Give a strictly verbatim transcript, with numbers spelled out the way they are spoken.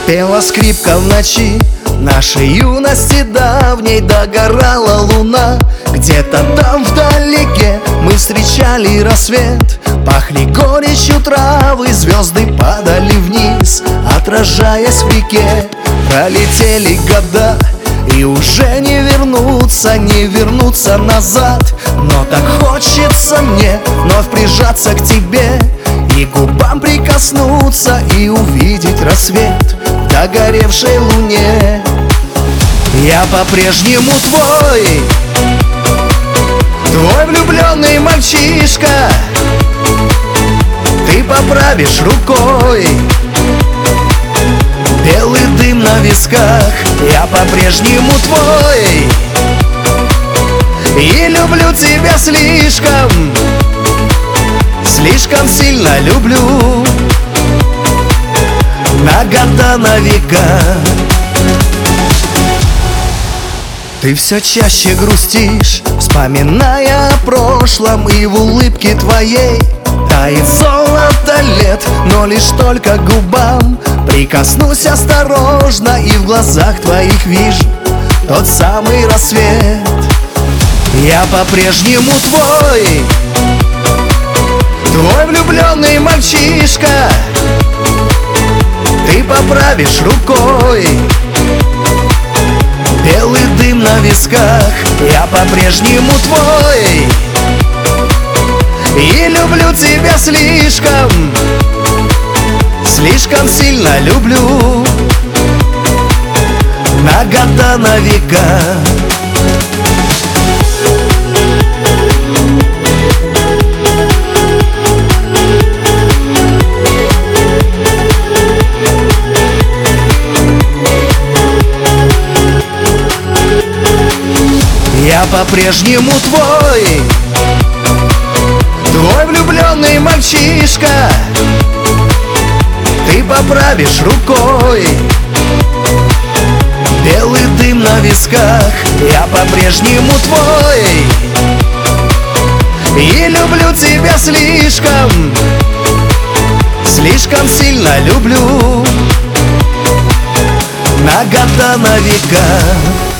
Пела скрипка в ночи нашей юности давней, догорала луна. Где-то там вдалеке мы встречали рассвет. Пахли горечью травы, звезды падали вниз, отражаясь в реке. Пролетели года, и уже не вернуться, не вернуться назад. Но так хочется мне вновь прижаться к тебе, и губам прикоснуться, и увидеть рассвет в догоревшей луне. Я по-прежнему твой, твой влюбленный мальчишка. Ты поправишь рукой белый дым на висках. Я по-прежнему твой, и люблю тебя слишком, слишком сильно люблю, на года, на века. Ты все чаще грустишь, вспоминая о прошлом, и в улыбке твоей тает золото лет. Но лишь только к губам прикоснусь осторожно, и в глазах твоих вижу тот самый рассвет. Я по-прежнему твой, твой влюбленный мальчишка. Ты поправишь рукой белый дым на висках. Я по-прежнему твой, и люблю тебя слишком, слишком сильно люблю, на года, на века. Я по-прежнему твой, твой влюбленный мальчишка. Ты поправишь рукой белый дым на висках. Я по-прежнему твой, и люблю тебя слишком, слишком сильно люблю, на года, на века.